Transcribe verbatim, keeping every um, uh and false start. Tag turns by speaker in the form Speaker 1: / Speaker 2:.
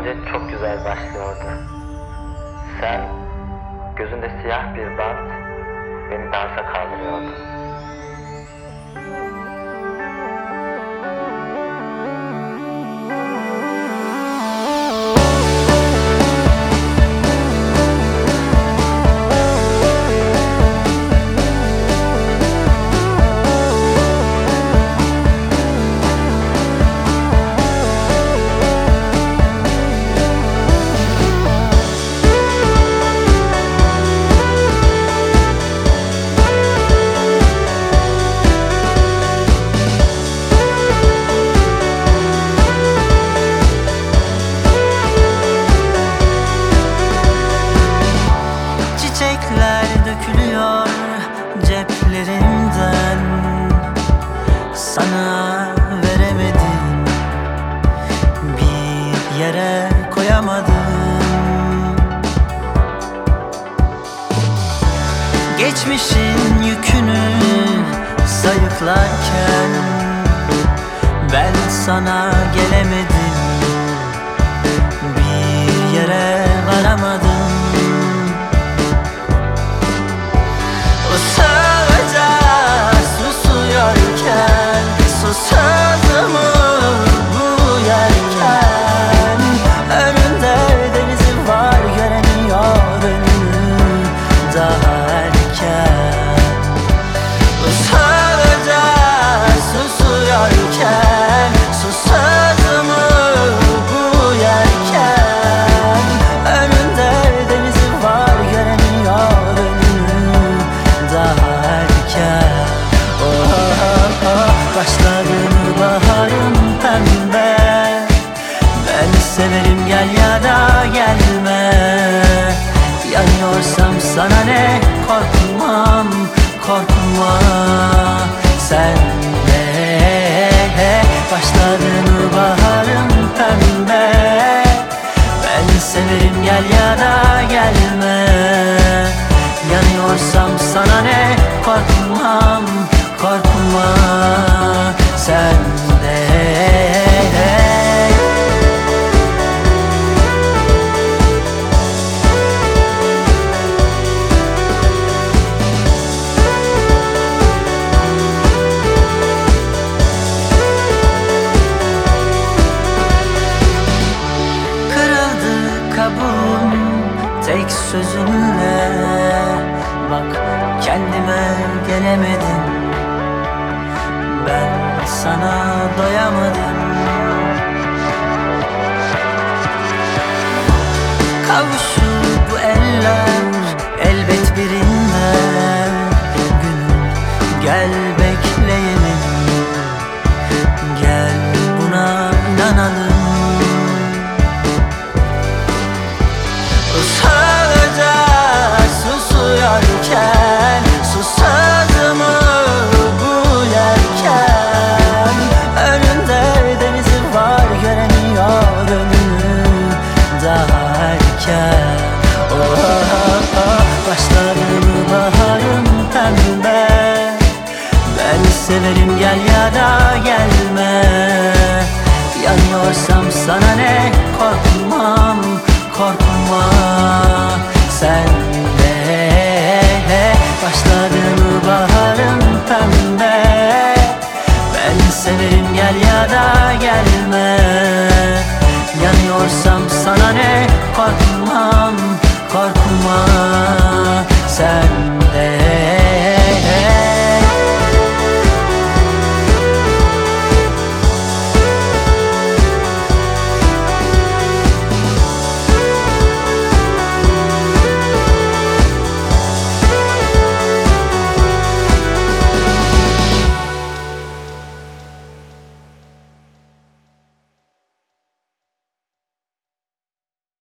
Speaker 1: bence çok güzel başlıyordu. Sen, gözünde siyah bir bant, beni dansa kaldırıyordun.
Speaker 2: Dökülüyor ceplerimden, sana veremedim, bir yere koyamadım. Geçmişin yükünü sayıklarken ben sana gelemedim, bir yere varamadım. Sağda susuyorken, susadım bu yerken, önünde denizi var, göremiyor önünü daha erken. Sağda susuyorken, susadım bu yerken, önünde denizi var, göremiyor önünü daha erken. Oh, oh, oh. Başladı baharım pembe, ben severim, gel ya da gelme. Yanıyorsam sana ne, korkmam, korkma sen de. Başladı baharım pembe, ben severim, gel ya da gelme. Yanıyorsam sana ne, korkmam, korkma sen de. Kırıldı kabuğum tek sözünle, bak kendime gelemedim, ben sana doyamadım. Kavuşur bu eller elbet birinde, günüm gel bekleyelim, gel buna inanalım. Sağda susuyorken, susadım bu yerken, önünde denizi var, göremiyor önünü daha erken. Oh, oh, oh. Başladı baharım pembe, ben severim, gel ya da gelme. Yanıyorsam sana ne, korkmam, korkma sen de. Başladı baharım pembe, ben severim, gel ya da gelme.